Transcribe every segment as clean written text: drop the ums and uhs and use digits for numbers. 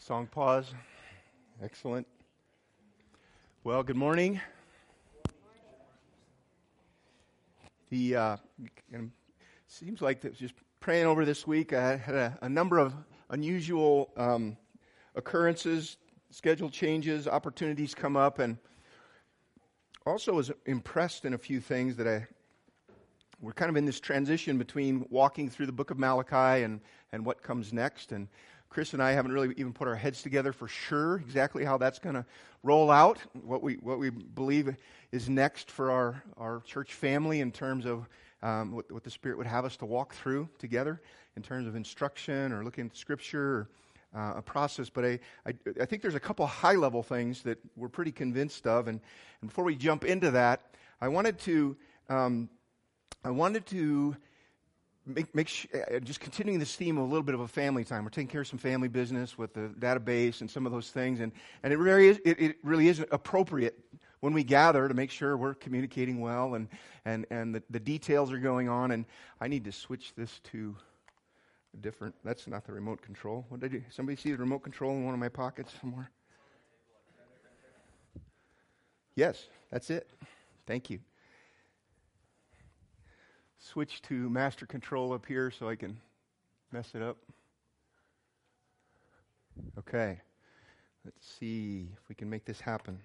Song pause. Excellent. Well, good morning. Seems like that just praying over this week, I had a number of unusual occurrences, schedule changes, opportunities come up, and also was impressed in a few things that we're kind of in this transition between walking through the book of Malachi and what comes next. And Chris and I haven't really even put our heads together for sure exactly how that's going to roll out, what we believe is next for our church family in terms of what the Spirit would have us to walk through together in terms of instruction or looking at Scripture or a process. But I think there's a couple high-level things that we're pretty convinced of. And before we jump into that, I wanted to make sure, just continuing this theme of a little bit of a family time. We're taking care of some family business with the database and some of those things, and it really is appropriate when we gather to make sure we're communicating well and the details are going on. And I need to switch this to a different. That's not the remote control. What did I do? Somebody see the remote control in one of my pockets somewhere? Yes, that's it. Thank you. Switch to master control up here so I can mess it up. Okay. Let's see if we can make this happen.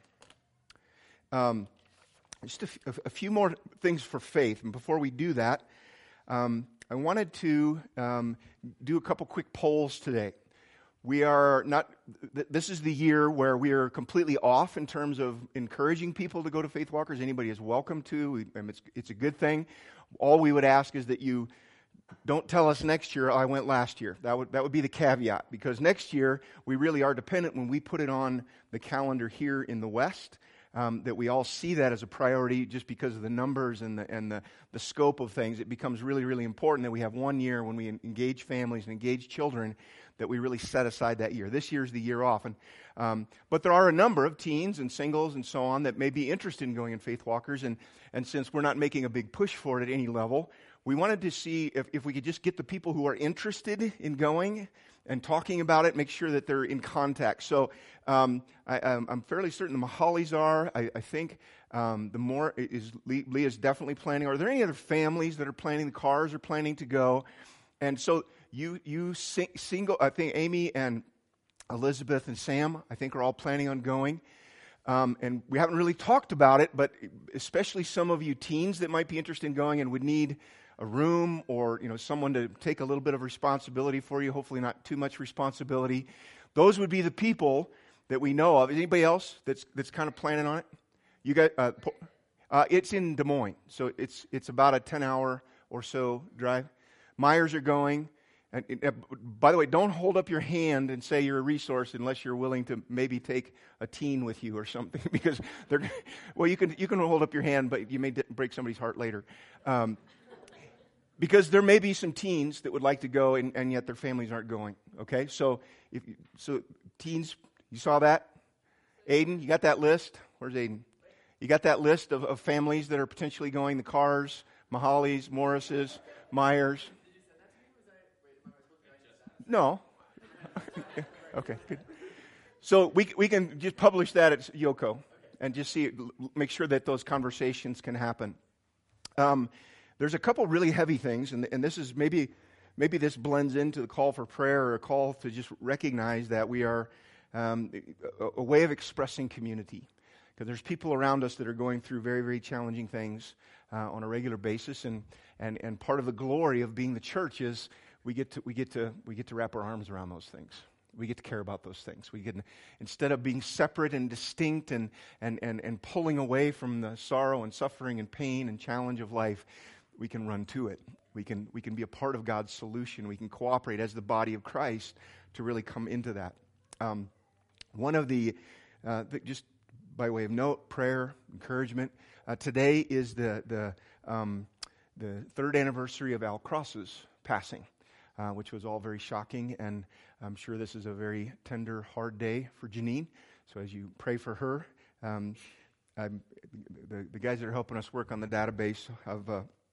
Just a few more things for faith. And before we do that, I wanted to do a couple quick polls today. We are not, this is the year where we are completely off in terms of encouraging people to go to Faith Walkers. Anybody is welcome to. It's a good thing. All we would ask is that you don't tell us next year, I went last year. That would be the caveat, because next year we really are dependent when we put it on the calendar here in the West, that we all see that as a priority just because of the numbers and the scope of things. It becomes really, really important that we have 1 year when we engage families and engage children that we really set aside that year. This year's the year off. But there are a number of teens and singles and so on that may be interested in going in Faith Walkers. And since we're not making a big push for it at any level, we wanted to see if we could just get the people who are interested in going and talking about it, make sure that they're in contact. So I'm fairly certain the Mahalis are. I think the more is Leah's definitely planning. Are there any other families that are planning? The cars are planning to go. And so you single, I think Amy and Elizabeth and Sam, I think, are all planning on going. And we haven't really talked about it, but especially some of you teens that might be interested in going and would need a room or someone to take a little bit of responsibility for you, hopefully not too much responsibility. Those would be the people that we know of. Is anybody else that's kind of planning on it? You got it's in Des Moines, so it's about a 10-hour or so drive. Myers are going. And by the way, don't hold up your hand and say you're a resource unless you're willing to maybe take a teen with you or something, because you can hold up your hand, but you may break somebody's heart later. Because there may be some teens that would like to go and yet their families aren't going. Okay, so teens, you saw that? Aiden, you got that list? Where's Aiden? You got that list of families that are potentially going? The Carrs, Mahalis, Morrises, Myers. No. Okay, good. So we can just publish that at Yoko and just make sure that those conversations can happen. There's a couple really heavy things, and this is maybe this blends into the call for prayer or a call to just recognize that we are a way of expressing community. Because there's people around us that are going through very, very challenging things on a regular basis, and part of the glory of being the church is we get to wrap our arms around those things. We get to care about those things. We get, instead of being separate and distinct and pulling away from the sorrow and suffering and pain and challenge of life, we can run to it. We can be a part of God's solution. We can cooperate as the body of Christ to really come into that. One of the just by way of note, prayer, encouragement. Today is the third anniversary of Al Cross's passing, which was all very shocking, and I'm sure this is a very tender, hard day for Janine. So as you pray for her, the guys that are helping us work on the database have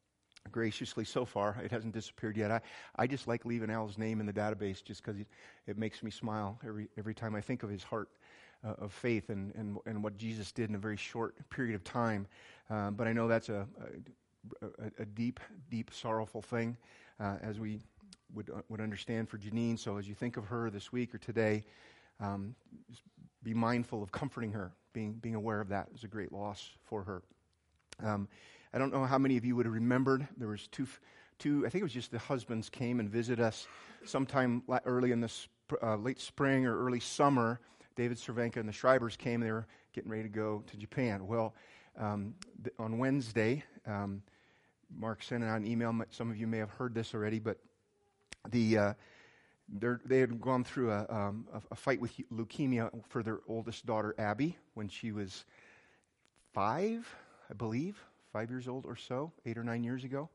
graciously so far. It hasn't disappeared yet. I just like leaving Al's name in the database just because it makes me smile every time I think of his heart of faith and what Jesus did in a very short period of time. But I know that's a deep, deep, sorrowful thing, as we would understand for Janine. So as you think of her this week or today, just be mindful of comforting her, being aware of that. It was a great loss for her. I don't know how many of you would have remembered. There was two. I think it was just the husbands came and visited us sometime early in the late spring or early summer. David Cervenka and the Schreibers came. They were getting ready to go to Japan. Well, on Wednesday, Mark sent out an email. Some of you may have heard this already, but they had gone through a fight with leukemia for their oldest daughter, Abby, when she was 5, I believe, 5 years old or so, 8 or 9 years ago.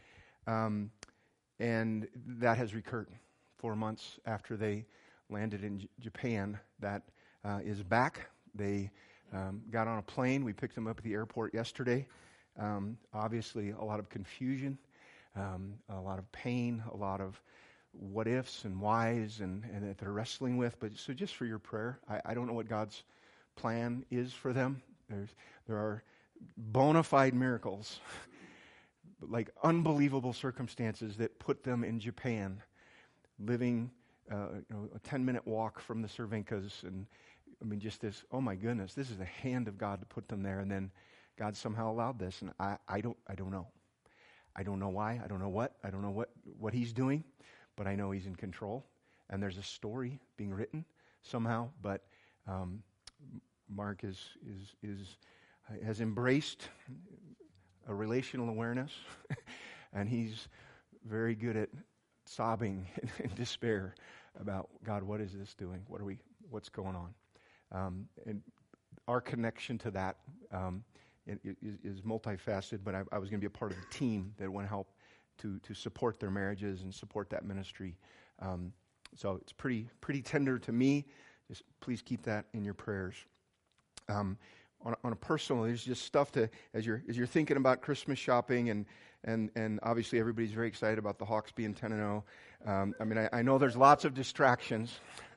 And that has recurred 4 months after they landed in Japan. That is back. They got on a plane. We picked them up at the airport yesterday. Obviously, a lot of confusion, a lot of pain, a lot of what ifs and whys and that they're wrestling with. But so just for your prayer, I don't know what God's plan is for them. There are bona fide miracles, like unbelievable circumstances that put them in Japan, living a 10-minute walk from the Cervenkas. And I mean, just this, oh my goodness, this is the hand of God to put them there. And then God somehow allowed this. And I don't know. I don't know why. I don't know what he's doing, but I know he's in control. And there's a story being written somehow. But Mark has embraced a relational awareness, and he's very good at sobbing in despair about, God, what is this doing? What's going on? And our connection to that is multifaceted, but I was going to be a part of the team that want to help to support their marriages and support that ministry. So it's pretty tender to me. Just please keep that in your prayers. On a personal, there's just stuff to as you're thinking about Christmas shopping, and obviously everybody's very excited about the Hawks being 10-0. I mean, I know there's lots of distractions.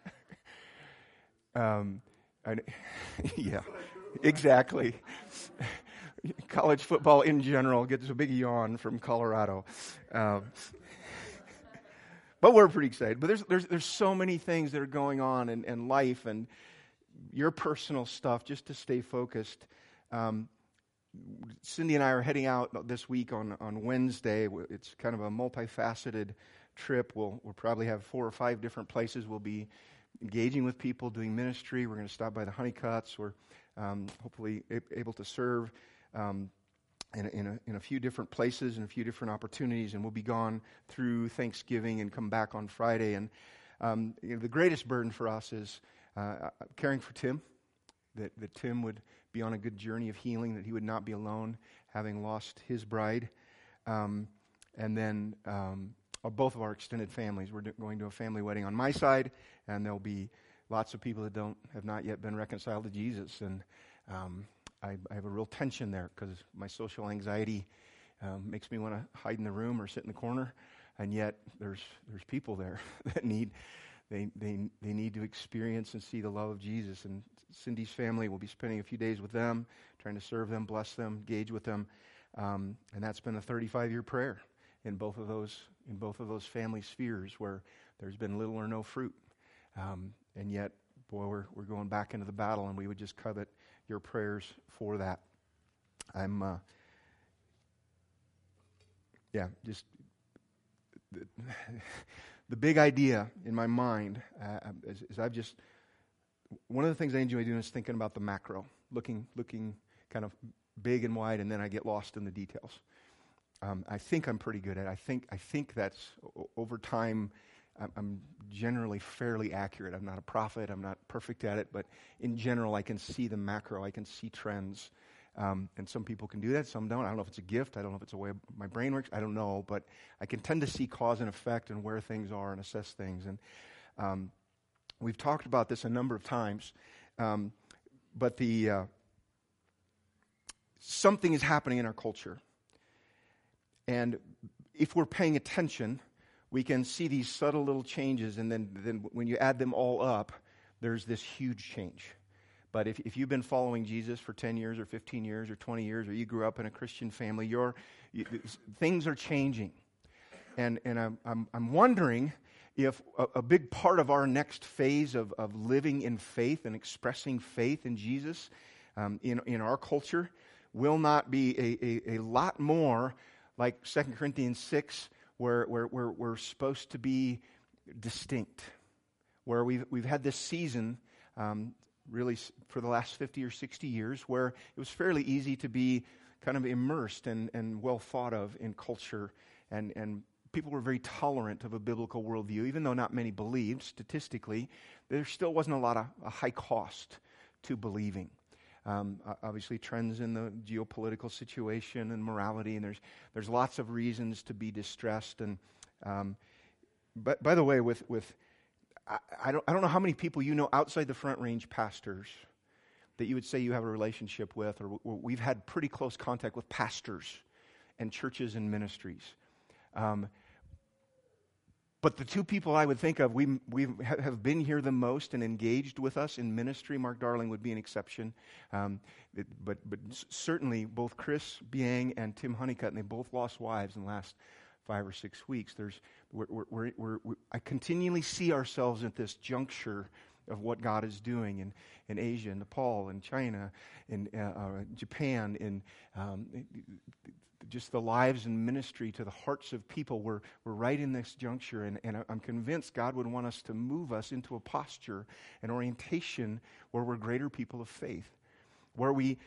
Yeah, exactly. College football in general gets a big yawn from Colorado. But we're pretty excited. But there's so many things that are going on in life and your personal stuff, just to stay focused. Cindy and I are heading out this week on Wednesday. It's kind of a multifaceted trip. We'll probably have 4 or 5 different places we'll be engaging with people, doing ministry. We're going to stop by the Honeycutts. We're hopefully able to serve in a few different places and a few different opportunities, and we'll be gone through Thanksgiving and come back on Friday. And the greatest burden for us is caring for Tim, that Tim would be on a good journey of healing, that he would not be alone, having lost his bride. And then both of our extended families. We're going to a family wedding on my side, and there'll be lots of people that have not yet been reconciled to Jesus. And I have a real tension there because my social anxiety makes me want to hide in the room or sit in the corner, and yet there's people there that need to experience and see the love of Jesus. And Cindy's family will be spending a few days with them, trying to serve them, bless them, engage with them, and that's been a 35-year prayer in both of those family spheres where there's been little or no fruit, and yet, boy, we're going back into the battle, and we would just covet your prayers for that. Just the big idea in my mind is I've just, one of the things I enjoy doing is thinking about the macro, looking kind of big and wide, and then I get lost in the details. I think I'm pretty good at it. I think that's over time. I'm generally fairly accurate. I'm not a prophet. I'm not perfect at it, but in general, I can see the macro. I can see trends. And some people can do that, some don't. I don't know if it's a gift. I don't know if it's a way my brain works. I don't know, but I can tend to see cause and effect and where things are and assess things. And we've talked about this a number of times, but something is happening in our culture. And if we're paying attention, we can see these subtle little changes, and then when you add them all up, there's this huge change. But if you've been following Jesus for 10 years or 15 years or 20 years, or you grew up in a Christian family, things are changing. And I'm wondering if a big part of our next phase of living in faith and expressing faith in Jesus in our culture will not be a lot more like 2 Corinthians 6, where we're supposed to be distinct, where we've had this season really for the last 50 or 60 years where it was fairly easy to be kind of immersed and well thought of in culture, and people were very tolerant of a biblical worldview, even though not many believed. Statistically, there still wasn't a high cost to believing. Obviously, trends in the geopolitical situation and morality, and there's lots of reasons to be distressed. And but by the way, I don't know how many people you know outside the Front Range pastors that you would say you have a relationship with, or we've had pretty close contact with pastors and churches and ministries. But the two people I would think of, we have been here the most and engaged with us in ministry. Mark Darling would be an exception. But certainly both Chris Biang and Tim Honeycutt, and they both lost wives in the last 5 or 6 weeks. I continually see ourselves at this juncture of what God is doing in Asia, in Nepal, in China, in Japan, in just the lives and ministry to the hearts of people. We're right in this juncture, and I'm convinced God would want us to move us into a posture, an orientation where we're greater people of faith, where we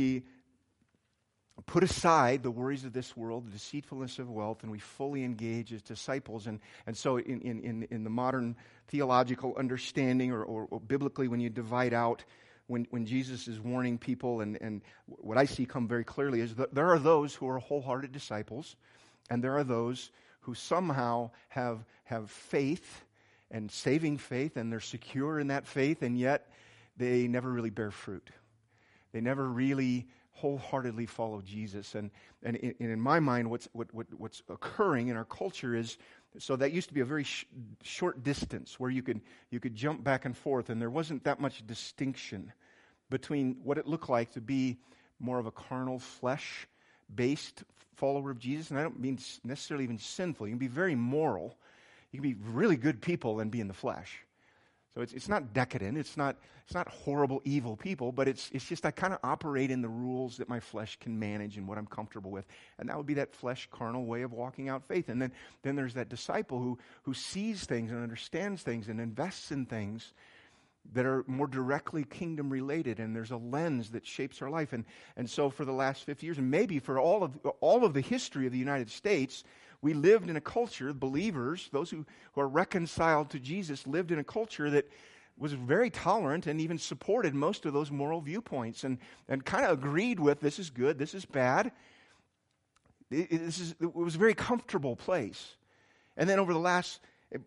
put aside the worries of this world, the deceitfulness of wealth, and we fully engage as disciples. And so in the modern theological understanding, or biblically, when you divide out, when Jesus is warning people, and what I see come very clearly is that there are those who are wholehearted disciples, and there are those who somehow have faith and saving faith, and they're secure in that faith, and yet they never really bear fruit. They never really wholeheartedly follow Jesus. And in my mind, what's occurring in our culture is, so that used to be a very short distance where you could jump back and forth, and there wasn't that much distinction between what it looked like to be more of a carnal, flesh-based follower of Jesus. And I don't mean necessarily even sinful. You can be very moral. You can be really good people and be in the flesh. So it's not decadent. It's not horrible, evil people, but it's just I kind of operate in the rules that my flesh can manage and what I'm comfortable with. And that would be that flesh, carnal way of walking out faith. And then there's that disciple who sees things and understands things and invests in things that are more directly kingdom related, and there's a lens that shapes our life. And so for the last 50 years, and maybe for all of the history of the United States, we lived in a culture, believers, those who are reconciled to Jesus, lived in a culture that was very tolerant and even supported most of those moral viewpoints, and kind of agreed with, this is good, this is bad. It was a very comfortable place. And then over the last, it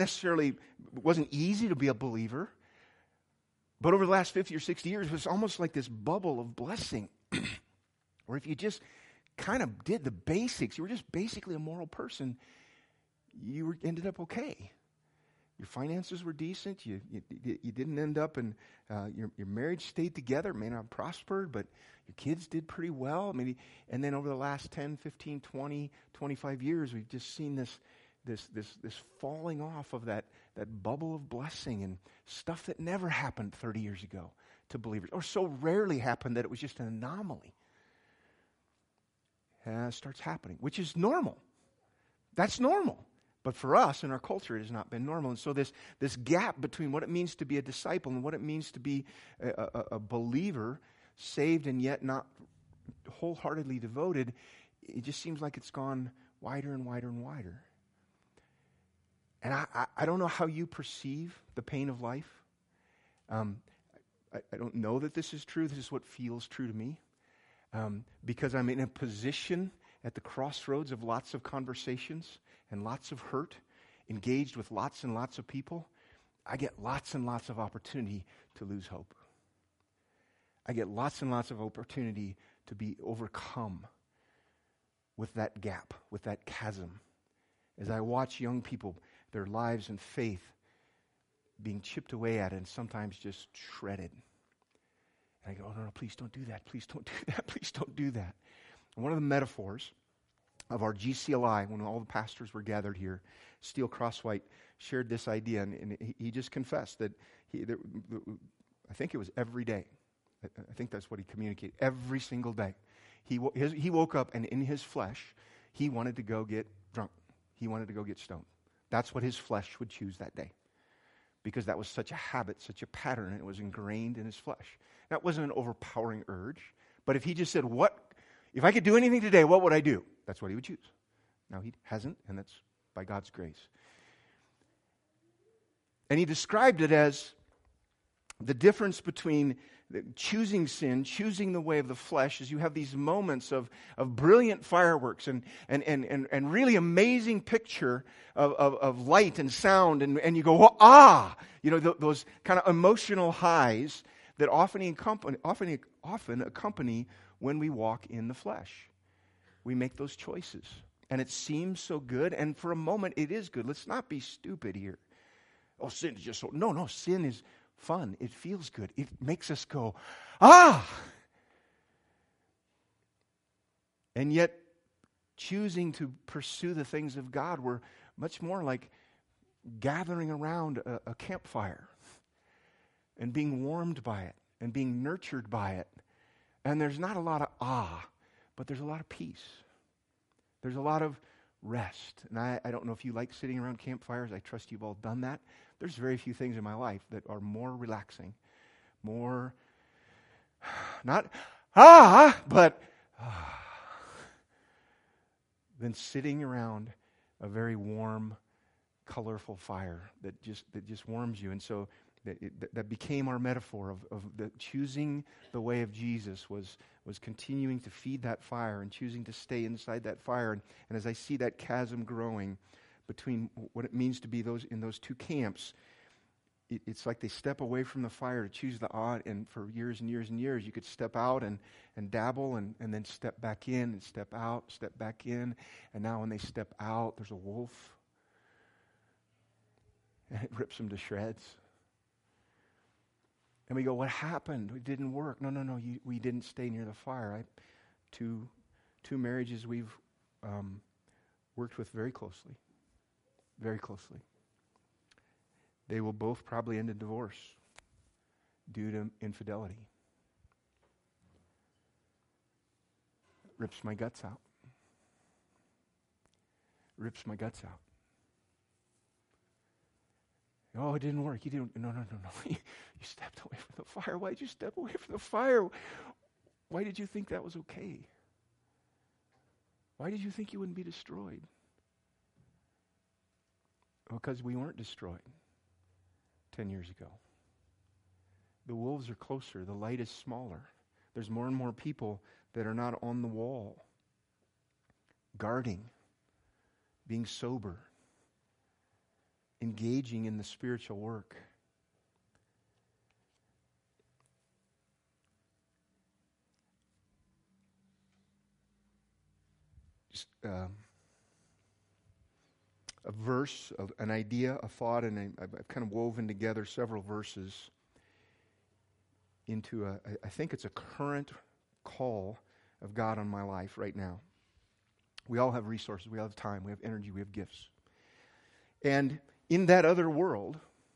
wasn't easy to be a believer, but over the last 50 or 60 years, it was almost like this bubble of blessing, where if you just kind of did the basics, you were just basically a moral person, you ended up okay. Your finances were decent. You didn't end up in, your marriage stayed together. It may not have prospered, but your kids did pretty well. Maybe, and then over the last 10, 15, 20, 25 years, we've just seen this falling off of that bubble of blessing, and stuff that never happened 30 years ago to believers, or so rarely happened that it was just an anomaly. Starts happening, which is normal. That's normal. But for us in our culture, it has not been normal. And so this gap between what it means to be a disciple and what it means to be a believer, saved and yet not wholeheartedly devoted, it just seems like it's gone wider and wider and wider. And I don't know how you perceive the pain of life. I don't know that this is true. This is what feels true to me. Because I'm in a position at the crossroads of lots of conversations and lots of hurt, engaged with lots and lots of people, I get lots and lots of opportunity to lose hope. I get lots and lots of opportunity to be overcome with that gap, with that chasm. As I watch young people, their lives and faith being chipped away at and sometimes just shredded. And I go, oh, no, please don't do that. Please don't do that. Please don't do that. And one of the metaphors of our GCLI, when all the pastors were gathered here, Steele Crosswhite shared this idea, and he just confessed that I think it was every day. I think that's what he communicated. Every single day. He woke up, and in his flesh, he wanted to go get drunk. He wanted to go get stoned. That's what his flesh would choose that day. Because that was such a habit, such a pattern, and it was ingrained in his flesh. That wasn't an overpowering urge. But if he just said, if I could do anything today, what would I do? That's what he would choose. Now, he hasn't, and that's by God's grace. And he described it as the difference between choosing sin, choosing the way of the flesh, is you have these moments of brilliant fireworks and really amazing picture of light and sound, and you go, those kind of emotional highs that often accompany when we walk in the flesh. We make those choices, and it seems so good, and for a moment it is good. Let's not be stupid here. Oh, sin is just so... No, sin is fun. It feels good. It makes us go, ah! And yet, choosing to pursue the things of God were much more like gathering around a campfire and being warmed by it and being nurtured by it. And there's not a lot of but there's a lot of peace. There's a lot of rest. And I don't know if you like sitting around campfires. I trust you've all done that. There's very few things in my life that are more relaxing, more, not, but than sitting around a very warm, colorful fire that just warms you. And so that became our metaphor of the choosing the way of Jesus was continuing to feed that fire and choosing to stay inside that fire. And as I see that chasm growing between what it means to be in those two camps, it's like they step away from the fire to choose the odd, and for years and years and years, you could step out and dabble and then step back in and step out, step back in, and now when they step out, there's a wolf, and it rips them to shreds. And we go, what happened? It didn't work. No, we didn't stay near the fire. Two marriages we've worked with very closely. Very closely. They will both probably end in divorce due to infidelity. Rips my guts out. Rips my guts out. Oh, it didn't work. You didn't. No. You stepped away from the fire. Why did you step away from the fire? Why did you think that was okay? Why did you think you wouldn't be destroyed? Because we weren't destroyed 10 years ago. The wolves are closer. The light is smaller. There's more and more people that are not on the wall, guarding, being sober, engaging in the spiritual work. Just a verse, an idea, a thought, and I've kind of woven together several verses into I think it's a current call of God on my life right now. We all have resources, we all have time, we have energy, we have gifts. And in that other world,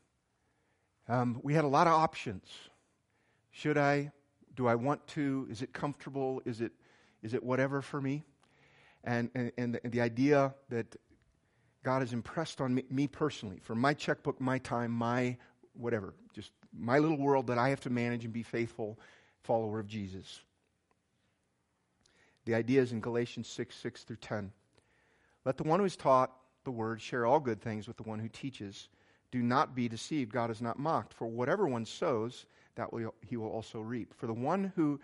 we had a lot of options. Should I? Do I want to? Is it comfortable? Is it whatever for me? And the idea that God has impressed on me personally, for my checkbook, my time, my whatever, just my little world that I have to manage and be faithful follower of Jesus. The idea is in Galatians 6:6-10. Let the one who is taught the word share all good things with the one who teaches. Do not be deceived. God is not mocked. For whatever one sows, he will also reap. For the one who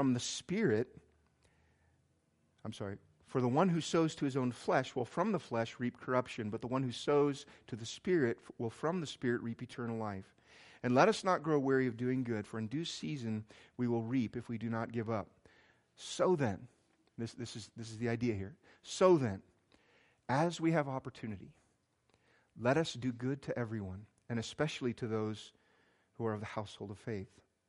sows to his own flesh will from the flesh reap corruption, but the one who sows to the Spirit will from the Spirit reap eternal life. And let us not grow weary of doing good, for in due season we will reap if we do not give up. So then, this is the idea here. So then, as we have opportunity, let us do good to everyone, and especially to those who are of the household of faith.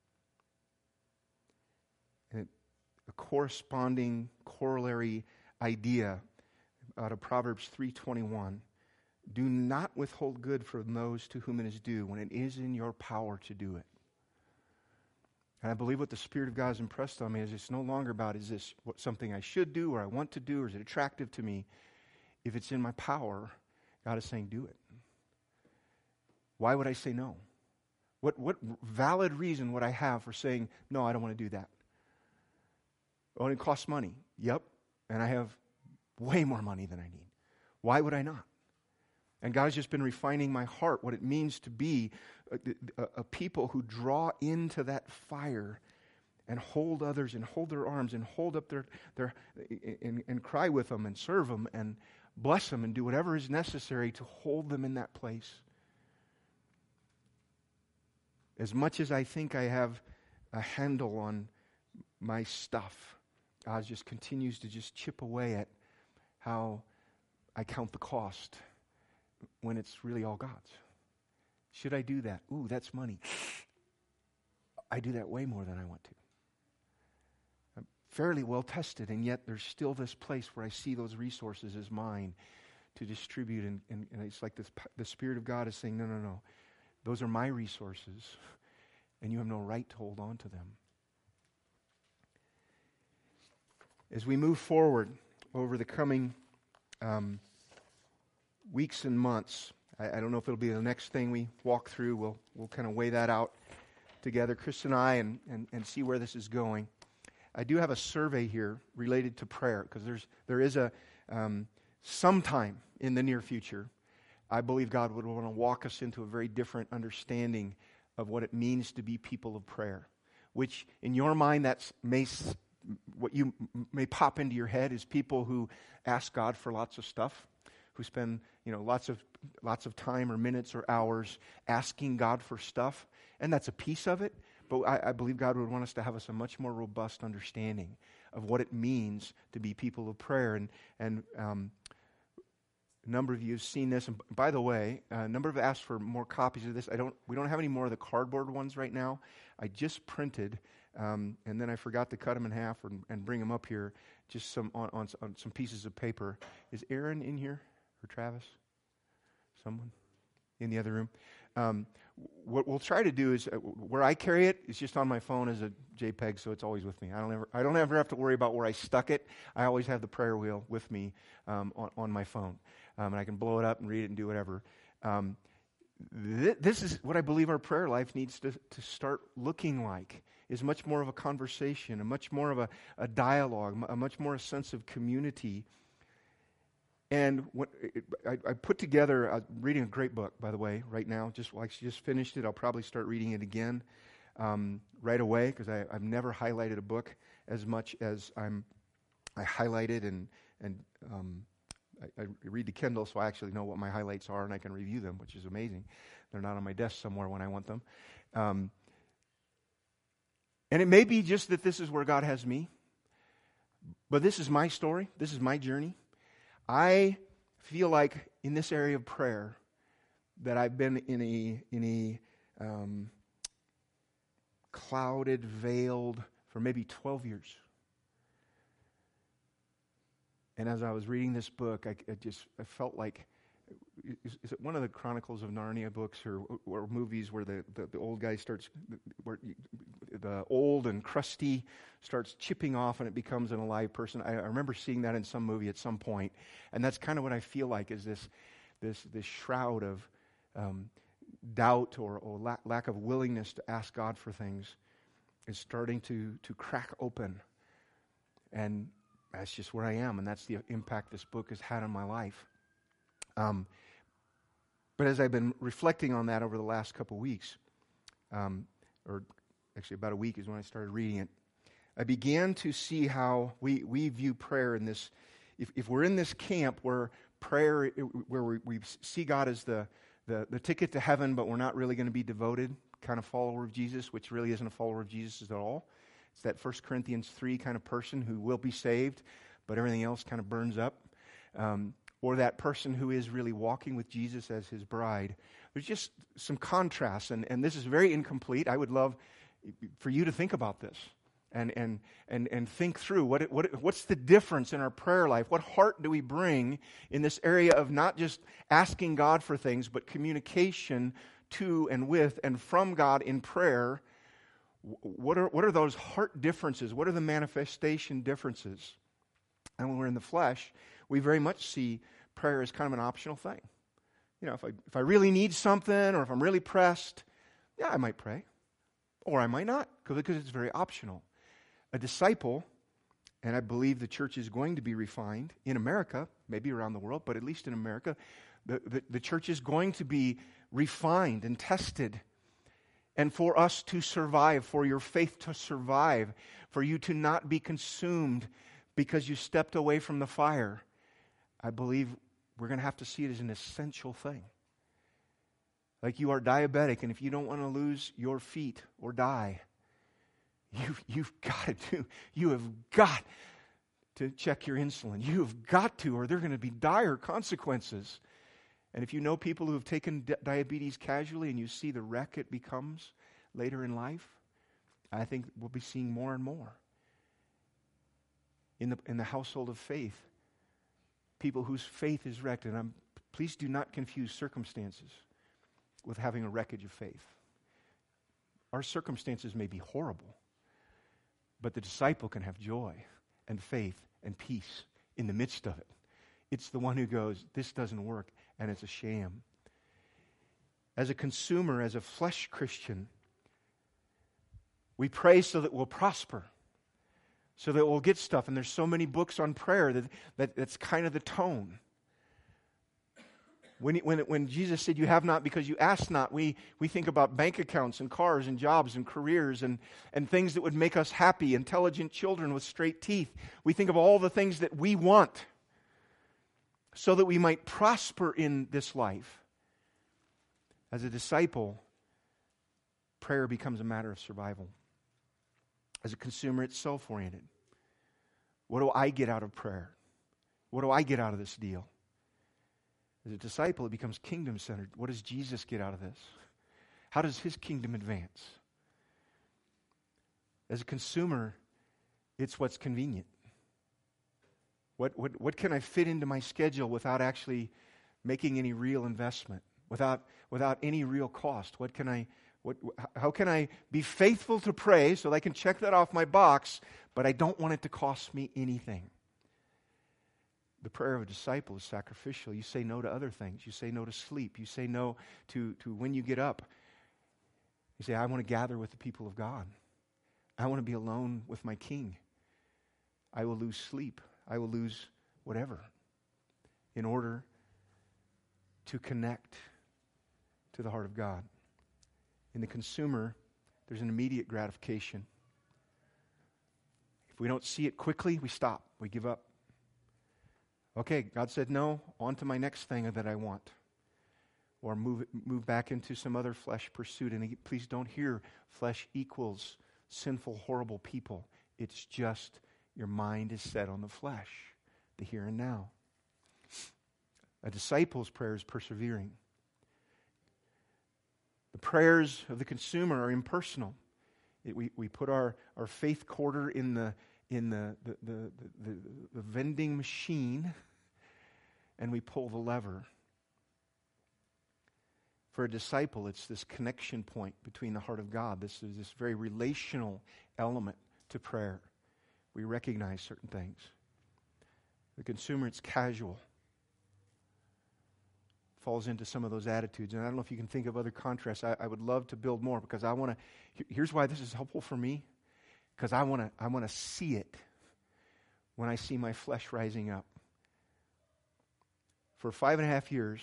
And a corresponding corollary idea out of Proverbs 3:21. Do not withhold good from those to whom it is due when it is in your power to do it. And I believe what the Spirit of God has impressed on me is it's no longer about, is this something I should do or I want to do, or is it attractive to me? If it's in my power, God is saying do it. Why would I say no? What valid reason would I have for saying, no, I don't want to do that? Oh, it costs money. Yep. And I have way more money than I need. Why would I not? And God has just been refining my heart, what it means to be a people who draw into that fire and hold others and hold their arms and hold up their and cry with them and serve them and bless them and do whatever is necessary to hold them in that place. As much as I think I have a handle on my stuff, God just continues to just chip away at how I count the cost when it's really all God's. Should I do that? Ooh, that's money. I do that way more than I want to. I'm fairly well tested, and yet there's still this place where I see those resources as mine to distribute, and it's like the Spirit of God is saying, no. Those are my resources, and you have no right to hold on to them. As we move forward over the coming weeks and months, I don't know if it'll be the next thing we walk through. We'll kind of weigh that out together, Chris and I, and see where this is going. I do have a survey here related to prayer, because there is a sometime in the near future, I believe God would want to walk us into a very different understanding of what it means to be people of prayer, which in your mind what you may pop into your head is people who ask God for lots of stuff, who spend lots of time or minutes or hours asking God for stuff, and that's a piece of it. But I believe God would want us to have a much more robust understanding of what it means to be people of prayer. And a number of you have seen this. And by the way, a number have asked for more copies of this. We don't have any more of the cardboard ones right now. I just printed, and then I forgot to cut them in half and bring them up here, just on some pieces of paper. Is Aaron in here, or Travis? Someone in the other room? What we'll try to do is, where I carry it, it's just on my phone as a JPEG, so it's always with me. I don't ever have to worry about where I stuck it. I always have the prayer wheel with me on my phone, and I can blow it up and read it and do whatever. This is what I believe our prayer life needs to start looking like. Is much more of a conversation, a much more of a dialogue, a much more a sense of community. And I put together, I'm reading a great book, by the way, right now. Just finished it. I'll probably start reading it again right away, because I've never highlighted a book as much as I highlighted, and I read the Kindle, so I actually know what my highlights are, and I can review them, which is amazing. They're not on my desk somewhere when I want them. And it may be just that this is where God has me, but this is my story. This is my journey. I feel like in this area of prayer that I've been in a clouded, veiled for maybe 12 years. And as I was reading this book, I felt like, is it one of the Chronicles of Narnia books or movies where the old guy starts, where the old and crusty starts chipping off and it becomes an alive person? I remember seeing that in some movie at some point, and that's kind of what I feel like, is this shroud of doubt or lack of willingness to ask God for things is starting to crack open. And that's just where I am, and that's the impact this book has had on my life. But as I've been reflecting on that over the last couple weeks, or actually about a week is when I started reading it, I began to see how we view prayer in this. If we're in this camp where prayer, where we see God as the ticket to heaven, but we're not really going to be devoted kind of follower of Jesus, which really isn't a follower of Jesus at all. It's that 1 Corinthians 3 kind of person who will be saved, but everything else kind of burns up. or that person who is really walking with Jesus as his bride. There's just some contrasts, and this is very incomplete. I would love for you to think about this and think through what's the difference in our prayer life? What heart do we bring in this area of not just asking God for things, but communication to and with and from God in prayer? What are those heart differences? What are the manifestation differences? And when we're in the flesh, we very much see prayer as kind of an optional thing. You know, if I really need something, or if I'm really pressed, yeah, I might pray. Or I might not, because it's very optional. A disciple, and I believe the church is going to be refined in America, maybe around the world, but at least in America, the church is going to be refined and tested. And for us to survive, for your faith to survive, for you to not be consumed because you stepped away from the fire, I believe we're going to have to see it as an essential thing. Like you are diabetic, and if you don't want to lose your feet or die, you have got to check your insulin. You have got to, or there are going to be dire consequences. And if you know people who have taken diabetes casually and you see the wreck it becomes later in life, I think we'll be seeing more and more in the household of faith. People whose faith is wrecked, and please do not confuse circumstances with having a wreckage of faith. Our circumstances may be horrible, but the disciple can have joy and faith and peace in the midst of it. It's the one who goes, this doesn't work, and it's a sham. As a consumer, as a flesh Christian, we pray so that we'll prosper, so that we'll get stuff. And there's so many books on prayer that's kind of the tone. When Jesus said, you have not because you ask not, we think about bank accounts and cars and jobs and careers and things that would make us happy, intelligent children with straight teeth. We think of all the things that we want so that we might prosper in this life. As a disciple, prayer becomes a matter of survival. As a consumer, it's self-oriented. What do I get out of prayer? What do I get out of this deal? As a disciple, it becomes kingdom-centered. What does Jesus get out of this? How does his kingdom advance? As a consumer, it's what's convenient. What can I fit into my schedule without actually making any real investment, without any real cost? How can I be faithful to pray so that I can check that off my box, but I don't want it to cost me anything? The prayer of a disciple is sacrificial. You say no to other things. You say no to sleep. You say no to when you get up. You say, I want to gather with the people of God. I want to be alone with my King. I will lose sleep. I will lose whatever in order to connect to the heart of God. In the consumer, there's an immediate gratification. If we don't see it quickly, we stop. We give up. Okay, God said no, on to my next thing that I want. Or move back into some other flesh pursuit. And please don't hear flesh equals sinful, horrible people. It's just your mind is set on the flesh, the here and now. A disciple's prayer is persevering. The prayers of the consumer are impersonal. We put our faith quarter in the vending machine, and we pull the lever. For a disciple, it's this connection point between the heart of God. This is this very relational element to prayer. We recognize certain things. The consumer, it's casual. Falls into some of those attitudes. And I don't know if you can think of other contrasts. I would love to build more because I want to. Here's why this is helpful for me. Because I want to see it when I see my flesh rising up. For 5.5 years,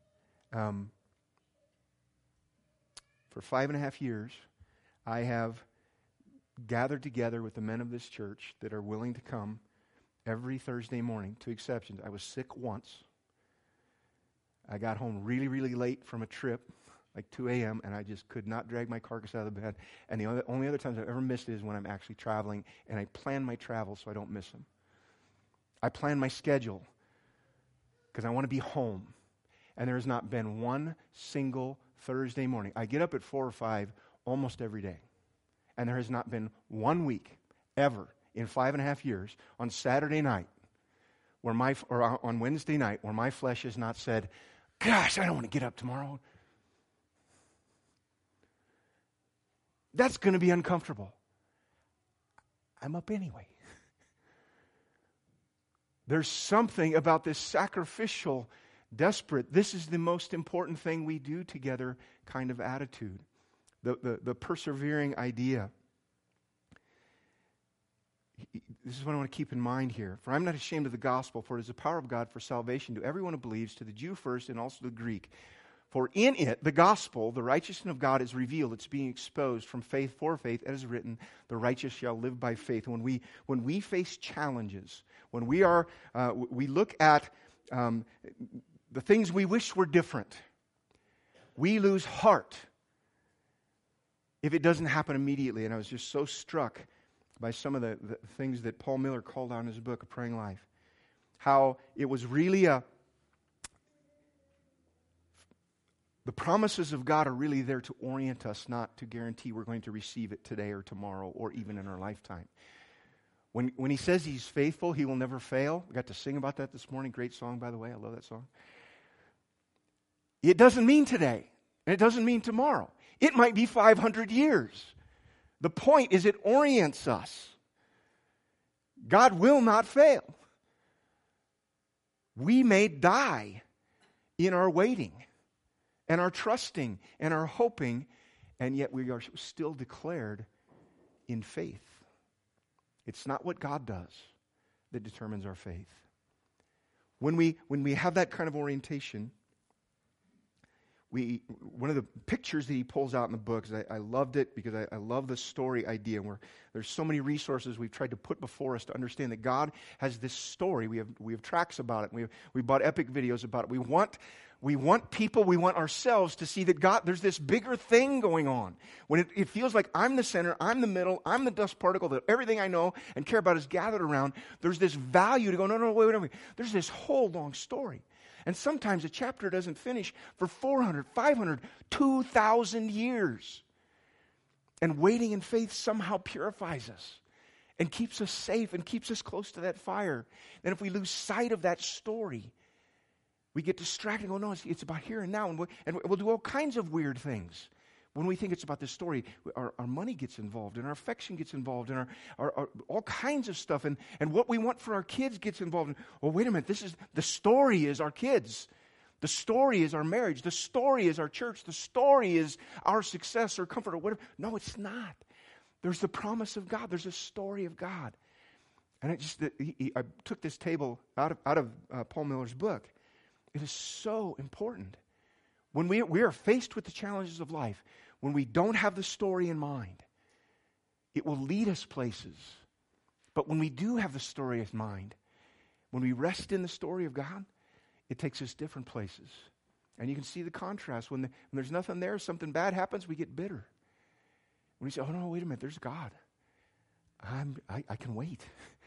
I have gathered together with the men of this church that are willing to come every Thursday morning, 2 exceptions. I was sick once. I got home really, really late from a trip, like 2 a.m., and I just could not drag my carcass out of the bed. And the only other times I've ever missed it is when I'm actually traveling, and I plan my travel so I don't miss them. I plan my schedule because I want to be home. And there has not been one single Thursday morning. I get up at 4 or 5 almost every day. And there has not been 1 week ever in 5.5 years on Saturday night or on Wednesday night where my flesh has not said, gosh, I don't want to get up tomorrow. That's going to be uncomfortable. I'm up anyway. There's something about this sacrificial, desperate, this is the most important thing we do together kind of attitude. The persevering idea. This is what I want to keep in mind here. For I'm not ashamed of the gospel, for it is the power of God for salvation to everyone who believes, to the Jew first and also the Greek. For in it, the gospel, the righteousness of God is revealed. It's being exposed from faith for faith, as written, the righteous shall live by faith. When we face challenges, when we look at the things we wish were different, we lose heart if it doesn't happen immediately. And I was just so struck by some of the things that Paul Miller called out in his book, A Praying Life. How it was really the promises of God are really there to orient us, not to guarantee we're going to receive it today or tomorrow or even in our lifetime. When he says he's faithful, he will never fail. I got to sing about that this morning. Great song, by the way. I love that song. It doesn't mean today, and it doesn't mean tomorrow. It might be 500 years. The point is it orients us. God will not fail. We may die in our waiting and our trusting and our hoping, and yet we are still declared in faith. It's not what God does that determines our faith. When we have that kind of orientation, one of the pictures that he pulls out in the book, I loved it because I love the story idea where there's so many resources we've tried to put before us to understand that God has this story. We have tracks about it. We bought epic videos about it. We want people, we want ourselves to see that God, there's this bigger thing going on. When it feels like I'm the center, I'm the middle, I'm the dust particle, that everything I know and care about is gathered around, there's this value to go, no, wait. There's this whole long story. And sometimes a chapter doesn't finish for 400, 500, 2,000 years. And waiting in faith somehow purifies us and keeps us safe and keeps us close to that fire. And if we lose sight of that story, we get distracted and go, no, it's about here and now. And we'll do all kinds of weird things. When we think it's about this story, our money gets involved, and our affection gets involved, and our all kinds of stuff, and what we want for our kids gets involved. Well, wait a minute, the story is our kids. The story is our marriage. The story is our church. The story is our success or comfort or whatever. No, it's not. There's the promise of God. There's a story of God. And I took this table out of Paul Miller's book. It is so important. When we are faced with the challenges of life, when we don't have the story in mind, it will lead us places. But when we do have the story in mind, when we rest in the story of God, it takes us different places. And you can see the contrast. When there's nothing there, something bad happens, we get bitter. When we say, oh no, wait a minute, there's God. I can wait.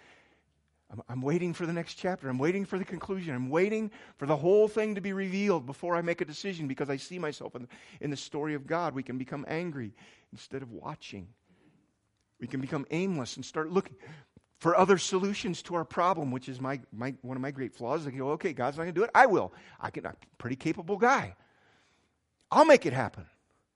I'm waiting for the next chapter. I'm waiting for the conclusion. I'm waiting for the whole thing to be revealed before I make a decision because I see myself in the story of God. We can become angry instead of watching. We can become aimless and start looking for other solutions to our problem, which is one of my great flaws. I go, okay, God's not going to do it. I will. I'm a pretty capable guy. I'll make it happen.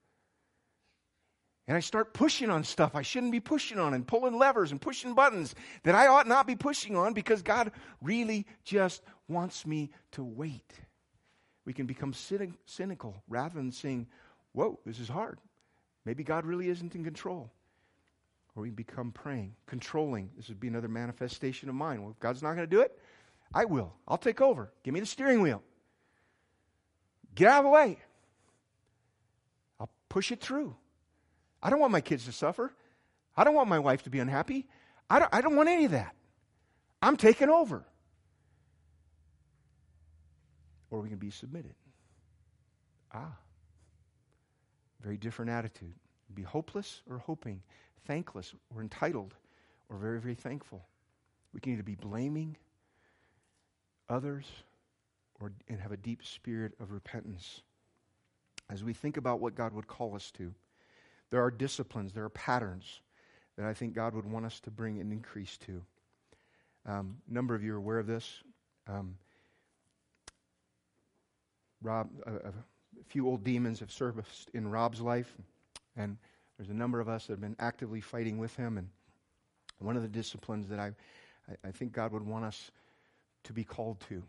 And I start pushing on stuff I shouldn't be pushing on and pulling levers and pushing buttons that I ought not be pushing on because God really just wants me to wait. We can become cynical rather than saying, whoa, this is hard. Maybe God really isn't in control. Or we become praying, controlling. This would be another manifestation of mine. Well, if God's not going to do it, I will. I'll take over. Give me the steering wheel. Get out of the way. I'll push it through. I don't want my kids to suffer. I don't want my wife to be unhappy. I don't want any of that. I'm taking over. Or we can be submitted. Very different attitude. Be hopeless or hoping, thankless or entitled, or very, very thankful. We can either be blaming others and have a deep spirit of repentance. As we think about what God would call us to, there are disciplines, there are patterns that I think God would want us to bring an increase to. A number of you are aware of this. Rob, a few old demons have surfaced in Rob's life, and there's a number of us that have been actively fighting with him. And one of the disciplines that I think God would want us to be called to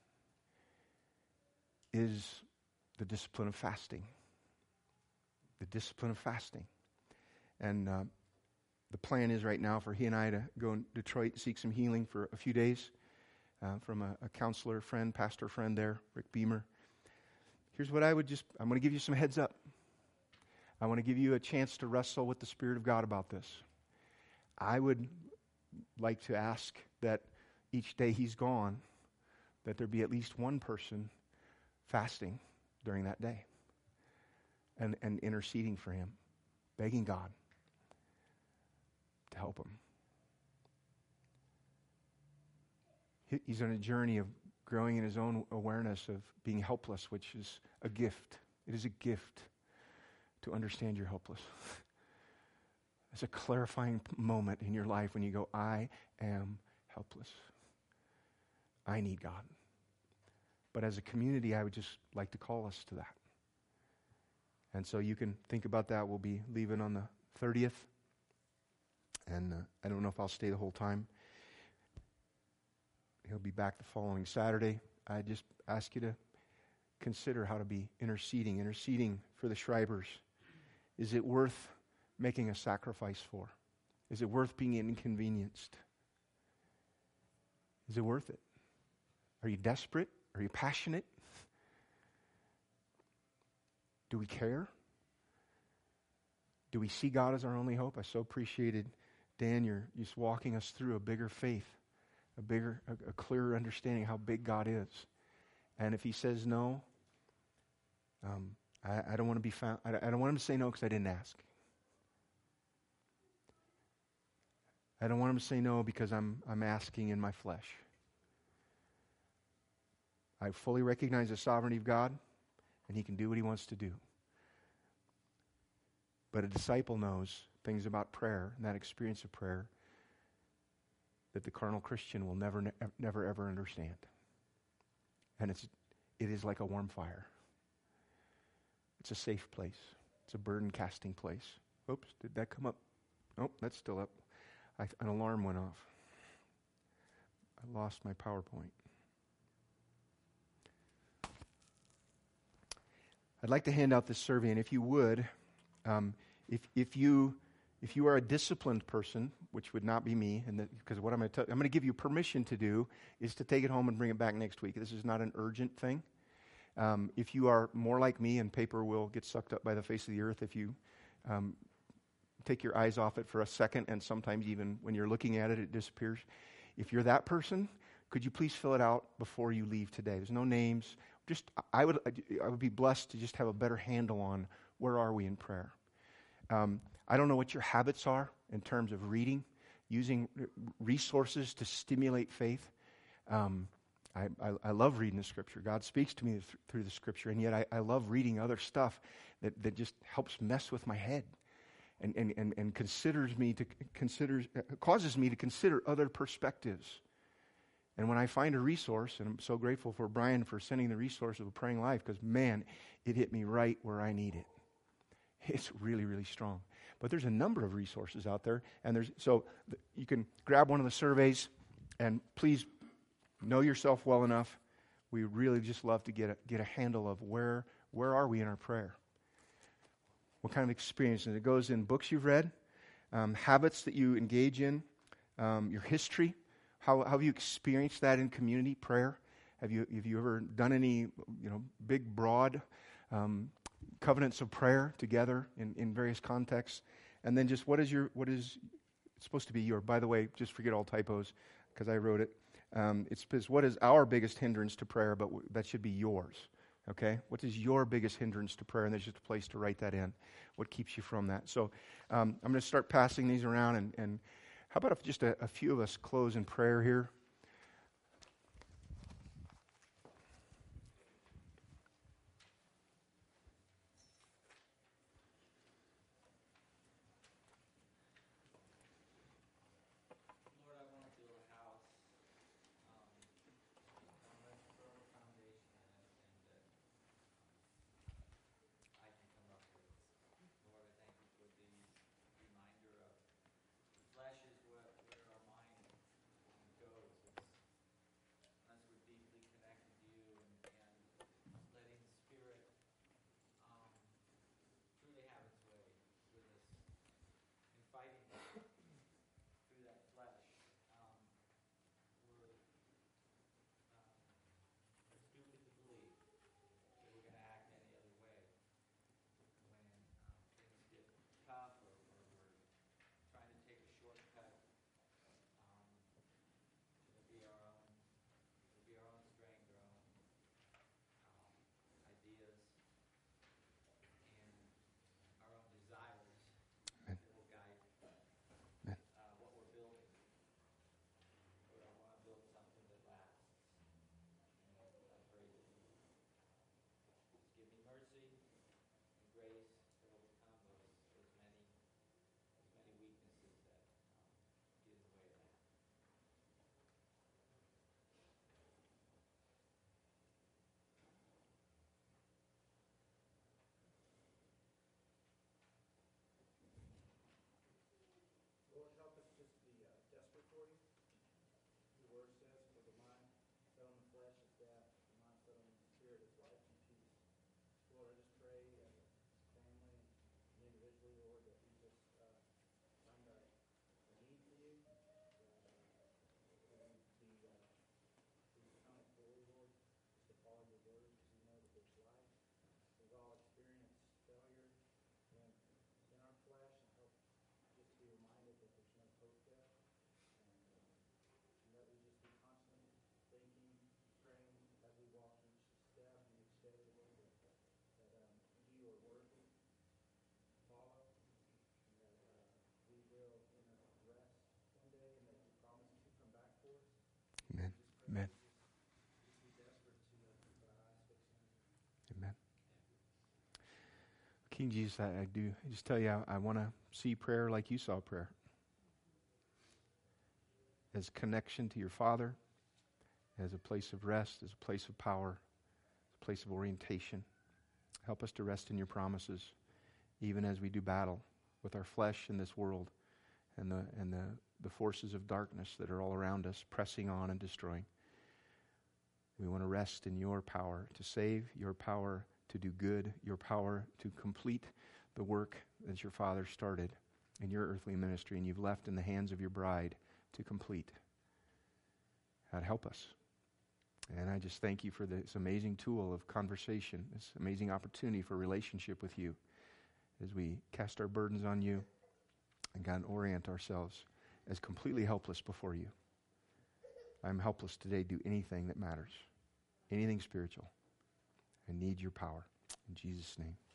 is the discipline of fasting. The discipline of fasting. And the plan is right now for he and I to go in Detroit, seek some healing for a few days from a counselor friend, pastor friend there, Rick Beamer. Here's what I'm going to give you some heads up. I want to give you a chance to wrestle with the Spirit of God about this. I would like to ask that each day he's gone, that there be at least one person fasting during that day and interceding for him, begging God to help him. He's on a journey of growing in his own awareness of being helpless, which is a gift. It is a gift to understand you're helpless. It's a clarifying moment in your life when you go, I am helpless. I need God. But as a community, I would just like to call us to that. And so you can think about that. We'll be leaving on the 30th. And I don't know if I'll stay the whole time. He'll be back the following Saturday. I just ask you to consider how to be interceding for the Schreibers. Is it worth making a sacrifice for? Is it worth being inconvenienced? Is it worth it? Are you desperate? Are you passionate? Do we care? Do we see God as our only hope? I so appreciated, Dan, you're just walking us through a bigger faith, a clearer understanding of how big God is. And if he says no, I don't want to be found. I don't want him to say no because I didn't ask. I don't want him to say no because I'm asking in my flesh. I fully recognize the sovereignty of God, and he can do what he wants to do. But a disciple knows things about prayer and that experience of prayer that the carnal Christian will never, ever understand. And it is like a warm fire. It's a safe place. It's a burden-casting place. Oops, did that come up? Nope, that's still up. An alarm went off. I lost my PowerPoint. I'd like to hand out this survey, and if you would, if you are a disciplined person, which would not be me, and because what I'm going to give you permission to do is to take it home and bring it back next week. This is not an urgent thing. If you are more like me, and paper will get sucked up by the face of the earth if you take your eyes off it for a second, and sometimes even when you're looking at it, it disappears. If you're that person, could you please fill it out before you leave today? There's no names. I would be blessed to just have a better handle on where are we in prayer. I don't know what your habits are in terms of reading, using resources to stimulate faith. I love reading the Scripture. God speaks to me through the Scripture, and yet I love reading other stuff that just helps mess with my head and causes me to consider other perspectives. And when I find a resource, and I'm so grateful for Brian for sending the resource of A Praying Life, because man, it hit me right where I need it. It's really, really strong. But there's a number of resources out there, and you can grab one of the surveys, and please know yourself well enough. We really just love to get a handle of where are we in our prayer. What kind of experiences? It goes in books you've read, habits that you engage in, your history. How have you experienced that in community prayer? Have you ever done any big, broad covenants of prayer together in various contexts? And then just what is it's supposed to be your, by the way, just forget all typos because I wrote it. It's what is our biggest hindrance to prayer, but that should be yours. Okay? What is your biggest hindrance to prayer? And there's just a place to write that in. What keeps you from that? So I'm going to start passing these around, and how about if just a few of us close in prayer here? Amen. Amen. King Jesus, I just tell you, I want to see prayer like you saw prayer. As connection to your Father, as a place of rest, as a place of power, as a place of orientation. Help us to rest in your promises, even as we do battle with our flesh in this world and the forces of darkness that are all around us, pressing on and destroying. We want to rest in your power to save, your power to do good, your power to complete the work that your Father started in your earthly ministry and you've left in the hands of your bride to complete. God, help us. And I just thank you for this amazing tool of conversation, this amazing opportunity for relationship with you as we cast our burdens on you and God, orient ourselves as completely helpless before you. I'm helpless today to do anything that matters, anything spiritual. I need your power. In Jesus' name.